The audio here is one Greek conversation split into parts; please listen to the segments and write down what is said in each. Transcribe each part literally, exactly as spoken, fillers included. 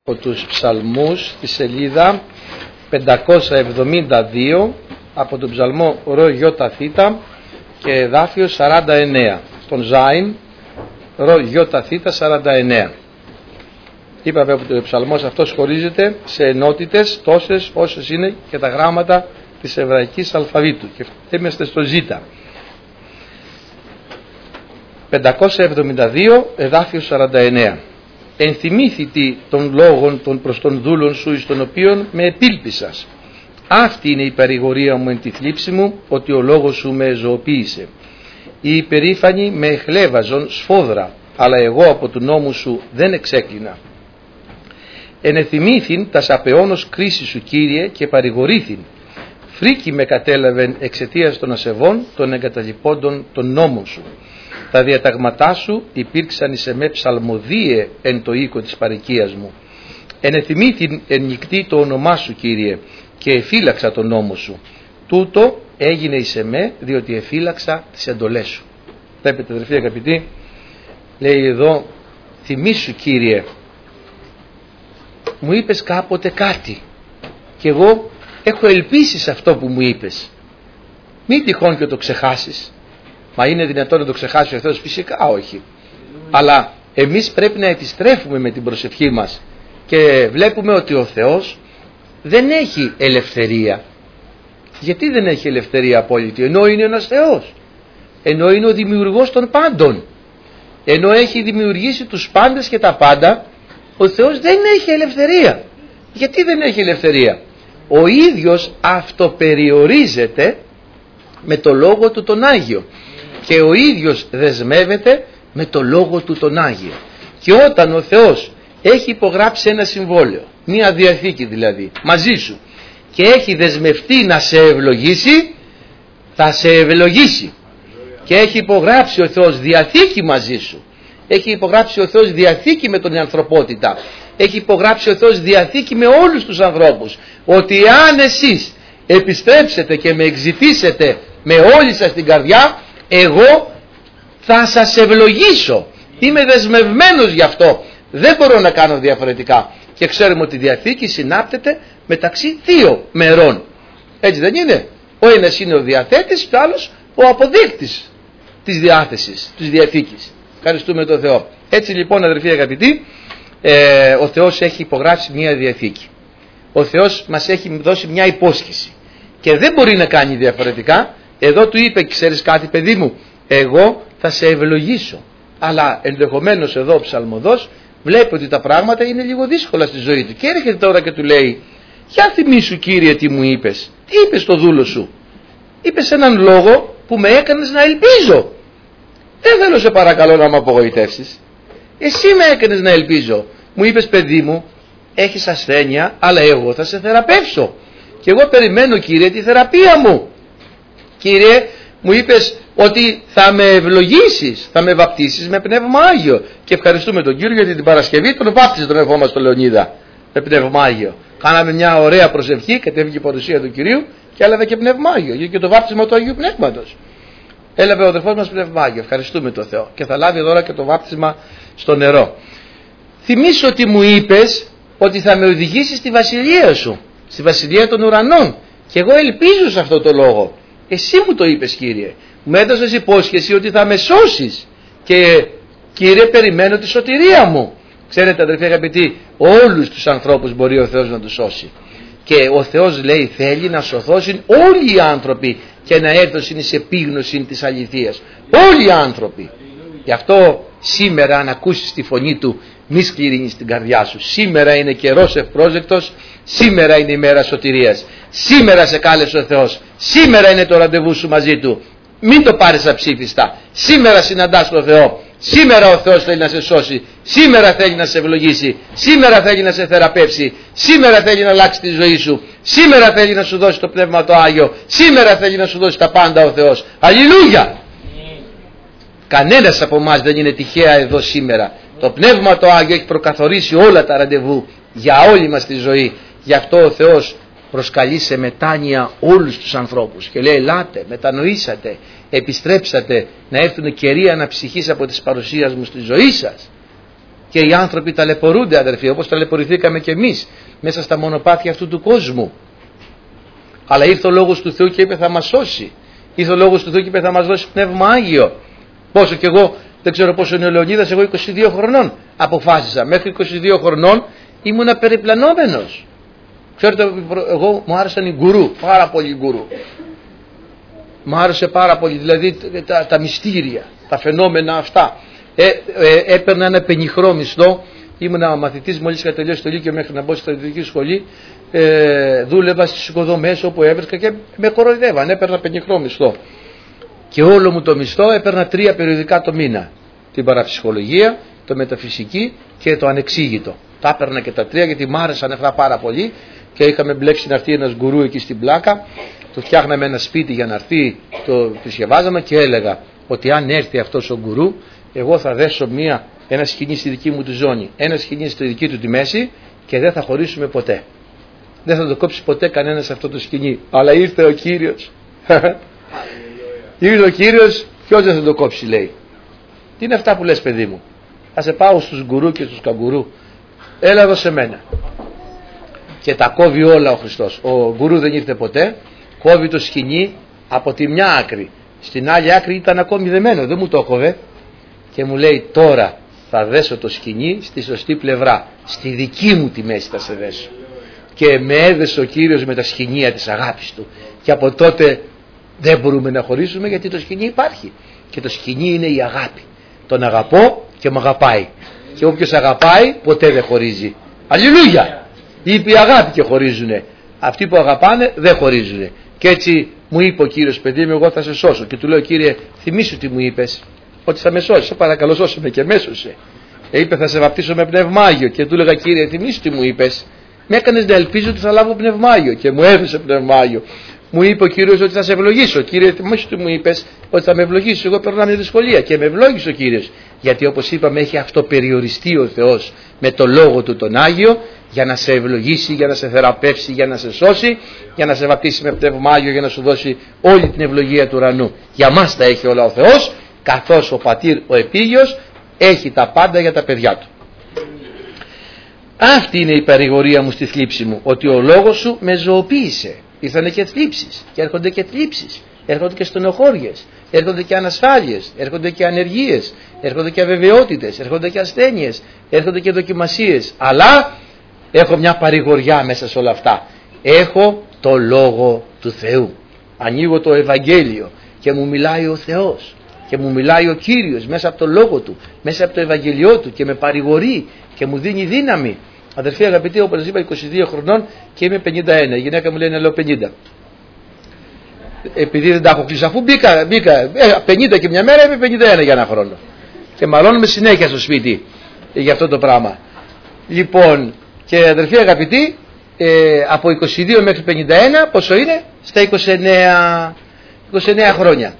από τους ψαλμούς στη σελίδα πεντακόσια εβδομήντα δύο από τον ψαλμό ρο γιώτα θήτα και εδάφιο σαράντα εννέα, τον Ζάιν ρο γιώτα θήτα σαράντα εννέα. Είπαμε ότι ο ψαλμός αυτός χωρίζεται σε ενότητες τόσες όσες είναι και τα γράμματα της εβραϊκής αλφαβήτου και είμαστε στο Ζήτα. πεντακόσια εβδομήντα δύο εδάφιο σαράντα εννέα. Ενθυμήθητη των λόγων των προς των δούλων σου εις των οποίων με επίλπισας. Αυτή είναι η παρηγορία μου εν τη θλίψη μου, ότι ο λόγος σου με ζωοποίησε. Οι υπερήφανοι με εχλέβαζον σφόδρα, αλλά εγώ από του νόμου σου δεν εξέκλεινα. Ενεθυμήθην τας απεώνος κρίση σου, Κύριε, και παρηγορήθην. Φρίκη με κατέλαβεν εξαιτίας των ασεβών των εγκαταλειπώντων των νόμων σου. Τα διαταγματά σου υπήρξαν εις εμέ ψαλμοδίε εν το οίκο της παροικίας μου. Ενεθυμήθην εν νυκτή το όνομά σου, Κύριε, και εφύλαξα τον νόμο σου. Τούτο έγινε εις εμέ, διότι εφύλαξα τις εντολές σου. Βλέπετε, αδελφοί αγαπητοί, λέει εδώ, θυμήσου, Κύριε, μου είπες κάποτε κάτι και εγώ έχω ελπίσει σε αυτό που μου είπες. Μην τυχόν και το ξεχάσεις. Μα είναι δυνατόν να το ξεχάσει ο Θεός? Φυσικά όχι. Αλλά εμείς πρέπει να επιστρέφουμε με την προσευχή μας και βλέπουμε ότι ο Θεός δεν έχει ελευθερία. Γιατί δεν έχει ελευθερία απόλυτη? Ενώ είναι ένας Θεός, ενώ είναι ο δημιουργός των πάντων, ενώ έχει δημιουργήσει τους πάντες και τα πάντα, ο Θεός δεν έχει ελευθερία. Γιατί δεν έχει ελευθερία? Ο ίδιος αυτοπεριορίζεται με το λόγο του τον Άγιο και ο ίδιος δεσμεύεται με το λόγο του τον Άγιο. Και όταν ο Θεός έχει υπογράψει ένα συμβόλαιο, μία διαθήκη δηλαδή μαζί σου, και έχει δεσμευτεί να σε ευλογήσει, θα σε ευλογήσει. Και έχει υπογράψει ο Θεός διαθήκη μαζί σου, έχει υπογράψει ο Θεός διαθήκη με την ανθρωπότητα, έχει υπογράψει ο Θεός διαθήκη με όλους τους ανθρώπους, ότι αν εσείς επιστρέψετε και με εξητήσετε με όλη σας την καρδιά, εγώ θα σας ευλογήσω. Είμαι δεσμευμένος γι' αυτό, δεν μπορώ να κάνω διαφορετικά. Και ξέρουμε ότι η διαθήκη συνάπτεται μεταξύ δύο μερών, έτσι δεν είναι? Ο ένας είναι ο διαθέτης και ο άλλος ο αποδείκτης της διάθεσης, της διαθήκης. Ευχαριστούμε τον Θεό. Έτσι λοιπόν, αδελφοί αγαπητοί, ε, ο Θεός έχει υπογράψει μια διαθήκη. Ο Θεός μας έχει δώσει μια υπόσχεση και δεν μπορεί να κάνει διαφορετικά. Εδώ του είπε, ξέρεις κάτι παιδί μου, εγώ θα σε ευλογήσω. Αλλά ενδεχομένως εδώ ο ψαλμοδός βλέπει ότι τα πράγματα είναι λίγο δύσκολα στη ζωή του και έρχεται τώρα και του λέει, για θυμήσου, Κύριε, τι μου είπες. Τι είπες στο δούλο σου? Είπες έναν λόγο που με έκανες να ελπίζω. Δεν θέλω, σε παρακαλώ, να με απογοητεύσεις. Εσύ με έκανες να ελπίζω. Μου είπες, παιδί μου, έχεις ασθένεια, αλλά εγώ θα σε θεραπεύσω. Και εγώ περιμένω, Κύριε, τη θεραπεία μου. Κύριε, μου είπες ότι θα με ευλογήσεις, θα με βαπτίσεις με Πνεύμα Άγιο. Και ευχαριστούμε τον Κύριο γιατί την Παρασκευή τον βάπτισε τον ερχό μας τον Λεωνίδα με Πνεύμα Άγιο. Κάναμε μια ωραία προσευχή, κατέβηκε η παρουσία του Κυρίου και έλαβε και Πνεύμα Άγιο. Είχε και το βάπτισμα του Αγίου Πνεύματος. Έλαβε ο αδερφός μας Πνεύμα Άγιο. Ευχαριστούμε τον Θεό. Και θα λάβει τώρα και το βάπτισμα στο νερό. Θυμήσου ότι μου είπες ότι θα με οδηγήσεις στη βασιλεία σου, στη βασιλεία των ουρανών. Και εγώ ελπίζω σε αυτό το λόγο. Εσύ μου το είπες, Κύριε. Μου έδωσες υπόσχεση ότι θα με σώσεις. Και, Κύριε, περιμένω τη σωτηρία μου. Ξέρετε, αδερφοί αγαπητοί, όλους τους ανθρώπους μπορεί ο Θεός να τους σώσει. Και ο Θεός, λέει, θέλει να σωθώσουν όλοι οι άνθρωποι και να έρθουν σε επίγνωση της αληθείας. Όλοι οι άνθρωποι. Γι' αυτό σήμερα, αν ακούσεις τη φωνή του, μη σκληρύνεις την καρδιά σου. Σήμερα είναι καιρός ευπρόσδεκτος. Σήμερα είναι η μέρα σωτηρίας. Σήμερα σε κάλεσε ο Θεός. Σήμερα είναι το ραντεβού σου μαζί του. Μην το πάρεις αψήφιστα. Σήμερα συναντάς τον Θεό. Σήμερα ο Θεός θέλει να σε σώσει. Σήμερα θέλει να σε ευλογήσει. Σήμερα θέλει να σε θεραπεύσει. Σήμερα θέλει να αλλάξει τη ζωή σου. Σήμερα θέλει να σου δώσει το Πνεύμα το Άγιο. Σήμερα θέλει να σου δώσει τα πάντα ο Θεός. Αλληλούια! Mm. Κανένας από εμάς δεν είναι τυχαία εδώ σήμερα. Το Πνεύμα το Άγιο έχει προκαθορίσει όλα τα ραντεβού για όλη μας τη ζωή. Γι' αυτό ο Θεός προσκαλεί σε μετάνοια όλους τους ανθρώπους και λέει, ελάτε, μετανοήσατε, επιστρέψατε, να έρθουν καιροί αναψυχής από τις παρουσίες μου στη ζωή σας. Και οι άνθρωποι ταλαιπωρούνται, αδερφοί, όπως ταλαιπωρηθήκαμε κι εμείς μέσα στα μονοπάτια αυτού του κόσμου. Αλλά ήρθε ο Λόγος του Θεού και είπε θα μας σώσει. Ήρθε ο Λόγος του Θεού και είπε θα μας δώσει Πνεύμα Άγιο. Πόσο κι εγώ, δεν ξέρω πόσο είναι ο Λεωνίδας, εγώ είκοσι δύο χρονών αποφάσισα. Μέχρι είκοσι δύο χρονών ήμουνα περιπλανόμενος. Ξέρετε, εγώ μου άρεσαν οι γκουρού, πάρα πολύ γκουρού. Μου άρεσε πάρα πολύ, δηλαδή τα, τα μυστήρια, τα φαινόμενα αυτά. Ε, ε, έπαιρνα ένα πενιχρό μισθό, ήμουνα μαθητής μόλις είχα τελειώσει το Λύκειο μέχρι να μπω στη στρατιωτική σχολή. Ε, δούλευα στις οικοδομές όπου έβρισκα και με κοροϊδεύαν, έπαιρνα πενιχρό μισθό. Και όλο μου το μισθό έπαιρνα τρία περιοδικά το μήνα. Την παραψυχολογία, το μεταφυσική και το ανεξήγητο. Τα έπαιρνα και τα τρία γιατί μ' άρεσαν αυτά πάρα πολύ και είχαμε μπλέξει να έρθει ένας γκουρού εκεί στην πλάκα. Το φτιάχναμε ένα σπίτι για να έρθει, το επισκευάζαμε και έλεγα ότι αν έρθει αυτός ο γκουρού, εγώ θα δέσω μία, ένα σκηνή στη δική μου τη ζώνη, ένα σκηνή στη δική του τη μέση και δεν θα χωρίσουμε ποτέ. Δεν θα το κόψει ποτέ κανένας αυτό το σκηνή. Αλλά ήρθε ο Κύριος. Ήρθε ο Κύριος, ποιος δεν θα το κόψει, λέει. Τι είναι αυτά που λες, παιδί μου? Θα σε πάω στους γκουρού και στους καγκουρού. Έλα εδώ σε μένα. Και τα κόβει όλα ο Χριστός. Ο γκουρού δεν ήρθε ποτέ. Κόβει το σκηνή από τη μια άκρη. Στην άλλη άκρη ήταν ακόμη δεμένο. Δεν μου το κόβε. Και μου λέει τώρα θα δέσω το σκηνή στη σωστή πλευρά. Στη δική μου τη μέση θα σε δέσω. Και με έδεσε ο Κύριος με τα σκηνία της αγάπης του. Και από τότε δεν μπορούμε να χωρίσουμε γιατί το σκηνή υπάρχει. Και το σκηνή είναι η αγάπη. Τον αγαπώ και με αγαπάει. Και όποιος αγαπάει ποτέ δεν χωρίζει. Αλληλούια! Είπε η αγάπη και χωρίζουνε. Αυτοί που αγαπάνε δεν χωρίζουνε. Και έτσι μου είπε ο Κύριος, παιδί μου, εγώ θα σε σώσω. Και του λέω, Κύριε, θυμήσου τι μου είπες. Ότι θα με σώσει. Σε παρακαλώ, σώσε με. Και με έσωσε. Και είπε, θα σε βαπτίσω με Πνεύμα Άγιο. Και του έλεγα, Κύριε, θυμήσου τι μου είπες. Με έκανες να ελπίζω ότι θα λάβω Πνεύμα Άγιο. Και μου έδωσε Πνεύμα Άγιο. Μου είπε ο Κύριος ότι θα σε ευλογήσω. Κύριε, θυμήσου τι μου είπες. Ότι θα με ευλογήσει. Εγώ περνάω μια δυσκολία. Και με ευλόγησε ο Κύριος. Γιατί όπως είπαμε, έχει αυτοπεριοριστεί ο Θεός με το λόγο του τον Άγιο. Για να σε ευλογήσει, για να σε θεραπεύσει, για να σε σώσει, για να σε βαπτίσει με Πνεύμα Άγιο, για να σου δώσει όλη την ευλογία του ουρανού. Για μας τα έχει όλα ο Θεός, καθώς ο Πατήρ ο Επίγειος έχει τα πάντα για τα παιδιά του. Αυτή είναι η παρηγορία μου στη θλίψη μου, ότι ο λόγος σου με ζωοποίησε. Ήρθανε και θλίψεις και έρχονται και θλίψεις, έρχονται και στενοχώριες, έρχονται και ανασφάλειες, έρχονται και ανεργίες, έρχονται και αβεβαιότητες, έρχονται και ασθένειες, έρχονται και δοκιμασίες. Αλλά έχω μια παρηγοριά μέσα σε όλα αυτά. Έχω το Λόγο του Θεού. Ανοίγω το Ευαγγέλιο και μου μιλάει ο Θεός και μου μιλάει ο Κύριος μέσα από το Λόγο του, μέσα από το Ευαγγελιό του και με παρηγορεί και μου δίνει δύναμη. Αδερφοί αγαπητοί, όπως σας είπα, είκοσι δύο χρονών και είμαι πενήντα ένα. Η γυναίκα μου λέει να λέω πενήντα. Επειδή δεν τα έχω κλείσει, αφού μπήκα, μπήκα πενήντα και μια μέρα, είμαι πενήντα ένα για ένα χρόνο. Και μαλώνουμε συνέχεια στο σπίτι για αυτό το πράγμα. Λοιπόν, και αδερφοί αγαπητοί, ε, από είκοσι δύο μέχρι πενήντα ένα, πόσο είναι? Στα είκοσι εννέα, είκοσι εννέα χρόνια.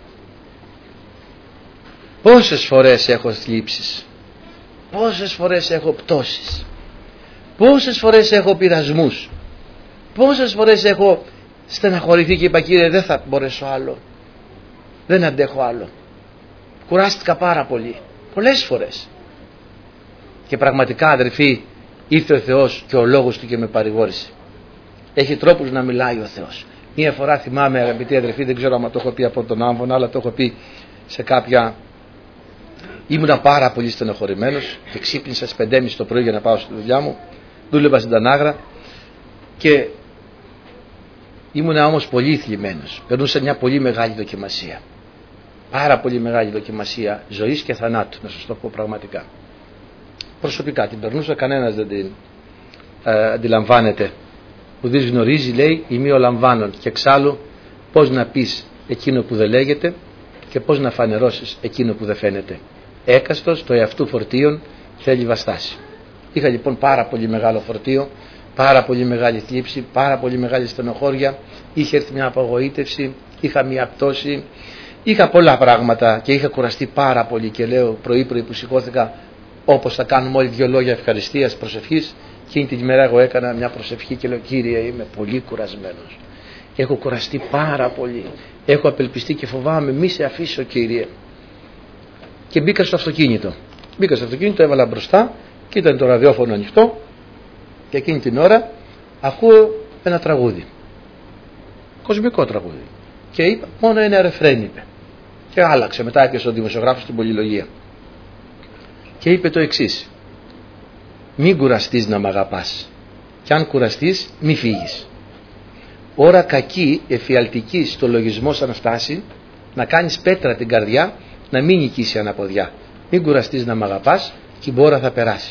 Πόσες φορές έχω θλίψεις, πόσες φορές έχω πτώσεις, πόσες φορές έχω πειρασμούς, πόσες φορές έχω στεναχωρηθεί και είπα, Κύριε, δεν θα μπορέσω άλλο, δεν αντέχω άλλο. Κουράστηκα πάρα πολύ, πολλές φορές. Και πραγματικά, αδερφοί, ήρθε ο Θεός και ο λόγος του και με παρηγόρησε. Έχει τρόπους να μιλάει ο Θεός. Μία φορά θυμάμαι, αγαπητοί αδερφοί, δεν ξέρω αν το έχω πει από τον Άμβονα, αλλά το έχω πει σε κάποια. Ήμουνα πάρα πολύ στενοχωρημένος και ξύπνησα στις πέντε και μισή το πρωί για να πάω στη δουλειά μου. Δούλευα στην Τανάγρα και ήμουνα όμως πολύ θλιμμένος. Περνούσα μια πολύ μεγάλη δοκιμασία. Πάρα πολύ μεγάλη δοκιμασία ζωής και θανάτου, να σας το πω πραγματικά. Προσωπικά την περνούσα, κανένας δεν την ε, αντιλαμβάνεται. Που δεν γνωρίζει, λέει, ημιολαμβάνων. Και εξάλλου πώς να πεις εκείνο που δεν λέγεται και πώς να φανερώσεις εκείνο που δεν φαίνεται. Έκαστος το εαυτού φορτίον θέλει βαστάση. Είχα λοιπόν πάρα πολύ μεγάλο φορτίο, πάρα πολύ μεγάλη θλίψη, πάρα πολύ μεγάλη στενοχώρια. Είχε έρθει μια απογοήτευση, είχα μια πτώση, είχα πολλά πράγματα και είχα κουραστεί πάρα πολύ. Και λέω πρωί πρωί που σηκώθηκα, όπως θα κάνουμε όλοι, δύο λόγια ευχαριστίας, προσευχής. Εκείνη την ημέρα εγώ έκανα μια προσευχή και λέω, Κύριε, είμαι πολύ κουρασμένος. Έχω κουραστεί πάρα πολύ. Έχω απελπιστεί και φοβάμαι μη σε αφήσω, Κύριε. Και μπήκα στο αυτοκίνητο. Μπήκα στο αυτοκίνητο, έβαλα μπροστά Και ήταν το ραδιόφωνο ανοιχτό και εκείνη την ώρα ακούω ένα τραγούδι, κοσμικό τραγούδι, και είπα, μόνο ένα ρεφρέν είπε, και άλλαξε, μετά έπιασε ο δημοσιογράφος στην πολυλογία και είπε το εξής: μην κουραστείς να μ' αγαπάς, και αν κουραστείς μη φύγεις. Ώρα κακή, εφιαλτική στο λογισμό σαν φτάσει, να κάνεις πέτρα την καρδιά, να μην νικήσει αναποδιά. Μην κουραστείς να μ' αγαπάς και η μπόρα θα περάσει.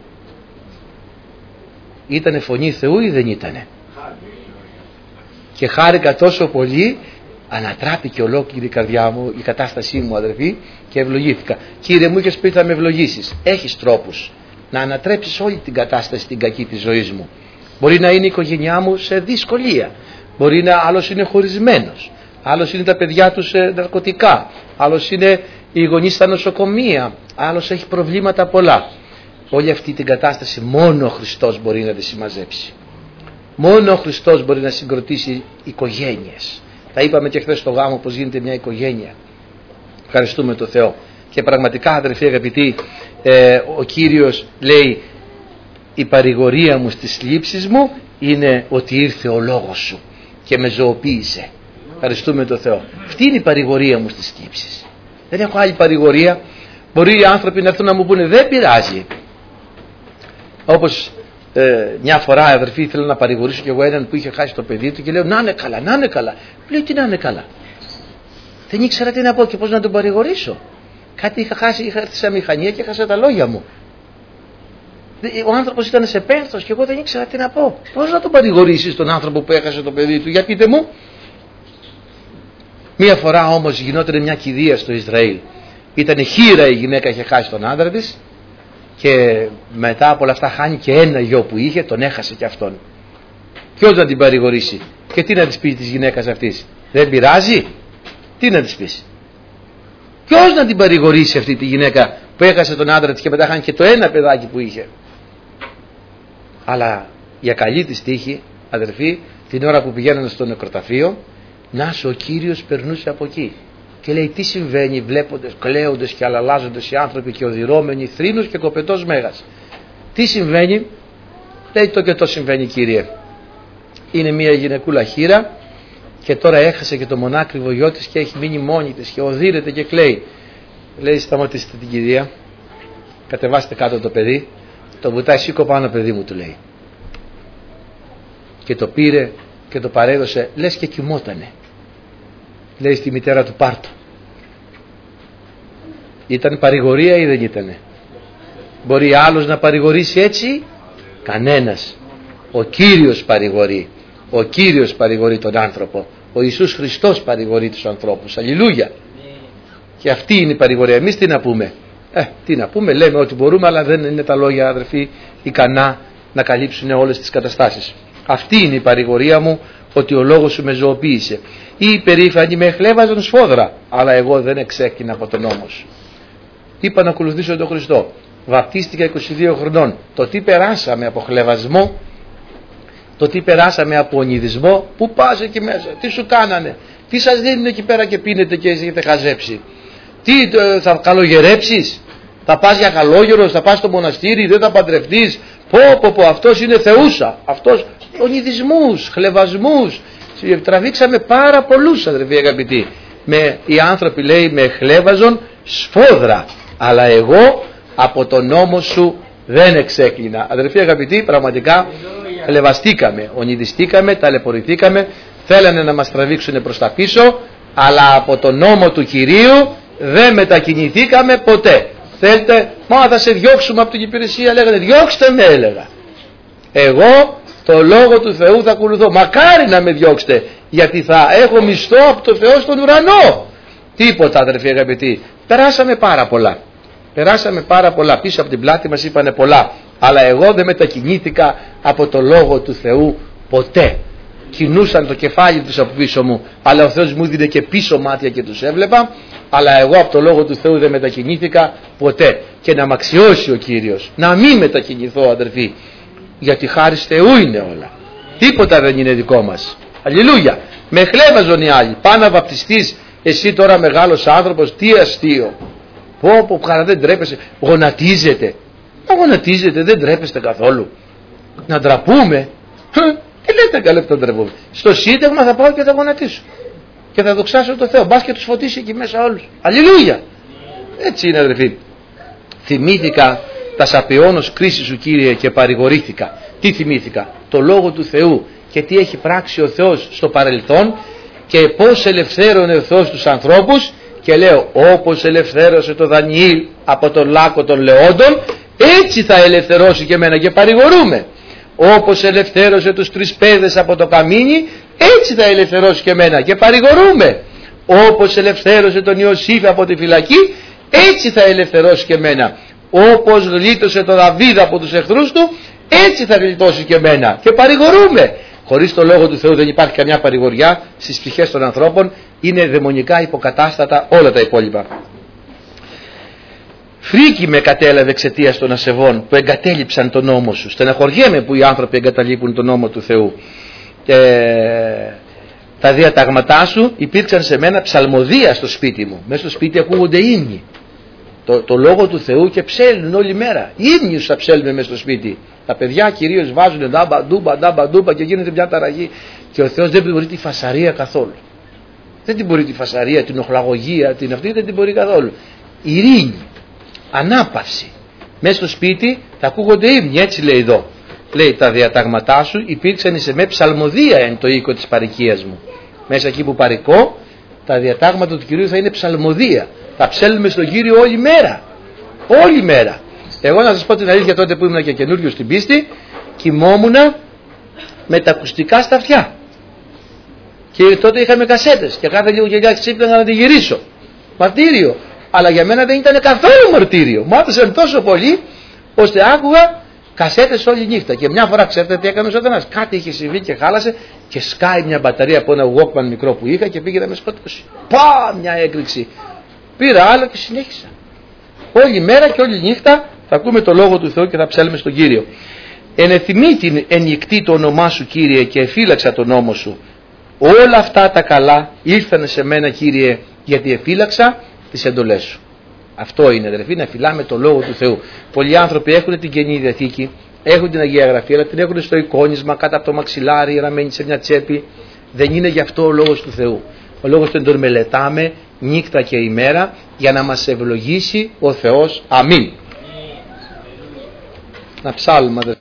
Ήτανε φωνή Θεού ή δεν ήτανε? Και χάρηκα τόσο πολύ, ανατράπηκε ολόκληρη η καρδιά μου, η κατάστασή μου, αδερφοί, και ευλογήθηκα. Κύριε, μου είχες πει θα με ευλογήσεις. Έχεις τρόπους να ανατρέψεις όλη την κατάσταση την κακή της ζωής μου. Μπορεί να είναι η οικογένειά μου σε δυσκολία, μπορεί να άλλος είναι χωρισμένος, άλλος είναι τα παιδιά του σε ναρκωτικά, άλλος είναι οι γονείς στα νοσοκομεία, άλλος έχει προβλήματα πολλά. Όλη αυτή την κατάσταση μόνο ο Χριστός μπορεί να τη συμμαζέψει. Μόνο ο Χριστός μπορεί να συγκροτήσει οικογένειες. Τα είπαμε και χθες στο γάμο πως γίνεται μια οικογένεια. Ευχαριστούμε τον Θεό. Και πραγματικά, αδερφοί αγαπητοί, ε, ο Κύριος λέει, η παρηγορία μου στις θλίψεις μου είναι ότι ήρθε ο λόγος σου και με ζωοποίησε. Ευχαριστούμε τον Θεό. Αυτή είναι η παρηγορία μου στις θλίψεις. Δεν έχω άλλη παρηγορία. Μπορεί οι άνθρωποι να έρθουν να μου πούνε δεν πειράζει. Όπως ε, μια φορά, αδερφοί, ήθελα να παρηγορήσω κι εγώ έναν που είχε χάσει το παιδί του και λέω να είναι καλά, να είναι καλά. Λέω τι να είναι καλά? Δεν ήξερα τι να πω και πώς να τον παρηγορήσω. Κάτι είχα χάσει, είχα έρθει σε μηχανία και έχασα τα λόγια μου. Ο άνθρωπος ήταν σε πένθος και εγώ δεν ήξερα τι να πω. Πώς να τον παρηγορήσεις τον άνθρωπο που έχασε το παιδί του? Για πείτε μου. Μία φορά όμως γινόταν μια κηδεία στο Ισραήλ. Ήταν χείρα η γυναίκα, είχε χάσει τον άντρα της και μετά από όλα αυτά χάνει και ένα γιο που είχε, τον έχασε και αυτόν. Ποιος να την παρηγορήσει? Και τι να της πει της γυναίκας αυτής? Δεν πειράζει? Τι να της πεις? Ποιος να την παρηγορήσει αυτή τη γυναίκα που έχασε τον άντρα της και μετά χάνει και το ένα παιδάκι που είχε? Αλλά για καλή της τύχη, αδερφοί, την ώρα που πηγαίνανε στο νεκροταφείο, να ο Κύριος περνούσε από εκεί και λέει τι συμβαίνει βλέποντας, κλαίοντες και αλλαλάζοντες οι άνθρωποι και οδυρώμενοι θρήνους και κοπετός μέγας? Τι συμβαίνει? Λέει το και το συμβαίνει, Κύριε. Είναι μια γυναικούλα χείρα και τώρα έχασε και το μονάκριβο γιο της και έχει μείνει μόνη της και οδύρεται και κλαίει. Λέει σταματήστε την κηδεία, κατεβάστε κάτω το παιδί, το βουτάει, σήκω πάνω παιδί μου, του λέει. Και το πήρε και το παρέδωσε, λες και κοιμότανε. Λέει στη μητέρα του πάρτο. Ήταν παρηγορία ή δεν ήτανε? Μπορεί άλλος να παρηγορήσει έτσι? Κανένας. Ο Κύριος παρηγορεί. Ο Κύριος παρηγορεί τον άνθρωπο. Ο Ιησούς Χριστός παρηγορεί τους ανθρώπους. Αλληλούια. Και αυτή είναι η παρηγορία. Εμείς τι να πούμε? Ε, τι να πούμε, λέμε ό,τι μπορούμε, αλλά δεν είναι τα λόγια, αδερφοί, ικανά να καλύψουν όλες τις καταστάσεις. Αυτή είναι η παρηγορία μου, ότι ο λόγος σου με ζωοποίησε. Οι υπερήφανοι με χλέβαζαν σφόδρα, αλλά εγώ δεν εξέκυνα από τον νόμο σου. Είπα να ακολουθήσω τον Χριστό. Βαπτίστηκα είκοσι δύο χρονών. Το τι περάσαμε από χλεβασμό, το τι περάσαμε από ονειδισμό, πού πας εκεί μέσα, τι σου κάνανε, τι σας δίνουν εκεί πέρα και πίνετε και έχετε χαζέψει, τι θα καλογερέψεις, θα πας για καλόγερος, θα πας στο μοναστήρι, δεν θα παντρευτείς, πω πω πω, αυτός είναι θεούσα, αυτός, ονειδισμούς, χλεβασμούς, τραβήξαμε πάρα πολλούς, αδερφοί αγαπητοί. Με, οι άνθρωποι, λέει, με χλέβαζον σφόδρα, αλλά εγώ από τον νόμο σου δεν εξέκλεινα. Αδερφοί αγαπητοί, πραγματικά χλεβαστήκαμε, ονειδιστήκαμε, ταλαιπωρηθήκαμε, θέλανε να μας τραβήξουν προς τα πίσω, αλλά από τον νόμο του Κυρίου δεν μετακινηθήκαμε ποτέ. Θέλετε, μα θα σε διώξουμε από την υπηρεσία, λέγανε, διώξτε με, έλεγα. Εγώ το λόγο του Θεού θα ακολουθώ. Μακάρι να με διώξετε, γιατί θα έχω μισθό από το Θεό στον ουρανό. Τίποτα, αδερφοί αγαπητοί. Περάσαμε πάρα πολλά. Περάσαμε πάρα πολλά. Πίσω από την πλάτη μας είπανε πολλά. Αλλά εγώ δεν μετακινήθηκα από το λόγο του Θεού ποτέ. Κινούσαν το κεφάλι τους από πίσω μου, αλλά ο Θεός μου δίνε και πίσω μάτια και τους έβλεπα. Αλλά εγώ από το λόγο του Θεού δεν μετακινήθηκα ποτέ. Και να μ' αξιώσει ο Κύριος να μην μετακινηθώ, αδερφοί, γιατί χάρη Θεού είναι όλα. Τίποτα δεν είναι δικό μας. Αλληλούια. Με χλέβαζον οι άλλοι. Πά να βαπτιστείς εσύ τώρα μεγάλος άνθρωπος, τι αστείο. Πω πω, χαρά, δεν τρέπεσαι. Γονατίζεται. να γονατίζετε, δεν ντρέπεστε καθόλου? Να ντραπούμε? Τι λέτε καλέ που θα ντραπούμε? Στο Σύνταγμα θα πάω και θα γονατίσω και θα δοξάσω το Θεό, μπας και τους φωτίσει εκεί μέσα όλους. Αλληλούια! Έτσι είναι αδερφοί. Θυμήθηκα τα σαπιώνος κρίση σου Κύριε και παρηγορήθηκα. Τι θυμήθηκα? Το Λόγο του Θεού και τι έχει πράξει ο Θεός στο παρελθόν και πώς ελευθέρωνε ο Θεός τους ανθρώπους, και λέω όπως ελευθέρωσε το Δανιήλ από τον λάκκο των λεόντων, έτσι θα ελευθερώσει και εμένα, και παρηγορούμε. Όπως ελευθέρωσε τους τρεις παιδες από το καμίνι, έτσι θα ελευθερώσει και εμένα, και παρηγορούμε. Όπως ελευθέρωσε τον Ιωσήφ από τη φυλακή, έτσι θα ελευθερώσει και εμένα. Όπως γλίτωσε τον Δαβίδ από τους εχθρούς του, έτσι θα γλιτώσει και εμένα, και παρηγορούμε. Χωρίς το Λόγο του Θεού δεν υπάρχει καμιά παρηγοριά στις ψυχές των ανθρώπων, είναι δαιμονικά υποκατάστατα όλα τα υπόλοιπα. Φρίκη με κατέλαβε εξαιτίας των ασεβών που εγκατέλειψαν τον νόμο σου. Στεναχωριέμαι που οι άνθρωποι εγκαταλείπουν τον νόμο του Θεού. Ε, τα διατάγματά σου υπήρξαν σε μένα ψαλμοδία στο σπίτι μου. Μέσα στο σπίτι ακούγονται ύμνοι. Το, το Λόγο του Θεού και ψέλνουν όλη μέρα. Ύμνιους θα ψέλνουν μέσα στο σπίτι. Τα παιδιά κυρίως βάζουν ντάμπα ντούμπα ντάμπα ντούμπα και γίνεται μια ταραγή. Και ο Θεός δεν μπορεί τη φασαρία καθόλου. Δεν την μπορεί τη φασαρία, την οχλαγωγία, την αυτή δεν την μπορεί καθόλου. Ειρήνη, ανάπαυση. Μέσα στο σπίτι θα ακούγονται ύμνοι, έτσι λέει εδώ. Λέει τα διατάγματά σου υπήρξαν σε με ψαλμοδία εν το οίκο της παροικίας μου. Μέσα εκεί που παροικώ, τα διατάγματα του Κυρίου θα είναι ψαλμοδία. Θα ψέλνουμε στον Κύριο όλη μέρα. Όλη μέρα. Εγώ να σας πω την αλήθεια, τότε που ήμουν και καινούριο στην πίστη, κοιμόμουν με τα ακουστικά στα αυτιά. Και τότε είχαμε κασέτες και κάθε λίγο και κάτι ξύπναγα να τη γυρίσω. Μαρτύριο. Αλλά για μένα δεν ήταν καθόλου μαρτύριο. Μου άπησαν τόσο πολύ ώστε άκουγα κασέτες όλη νύχτα. Και μια φορά ξέρετε τι έκανε ο Σατανάς? Κάτι είχε συμβεί και χάλασε και σκάει μια μπαταρία από ένα Walkman μικρό που είχα και πήγε να με σκοτώσει. Πα, μια έκρηξη. Πήρα άλλο και συνέχισα. Όλη μέρα και όλη νύχτα θα ακούμε το Λόγο του Θεού και θα ψέλνουμε στον Κύριο. Ενεθυμεί την ενικτή το όνομά σου Κύριε και εφύλαξα τον νόμο σου. Όλα αυτά τα καλά ήρθαν σε μένα Κύριε, γιατί εφύλαξα τις εντολές σου. Αυτό είναι αδερφοί, να φυλάμε το Λόγο του Θεού. Πολλοί άνθρωποι έχουν την Καινή Διαθήκη, έχουν την Αγία Γραφή, αλλά την έχουν στο εικόνισμα κάτω από το μαξιλάρι, ραμμένη σε μια τσέπη. Δεν είναι γι' αυτό ο Λόγος του Θεού. Ο Λόγος του τον μελετάμε νύχτα και ημέρα για να μας ευλογήσει ο Θεός. Αμήν. Να ψάλουμε.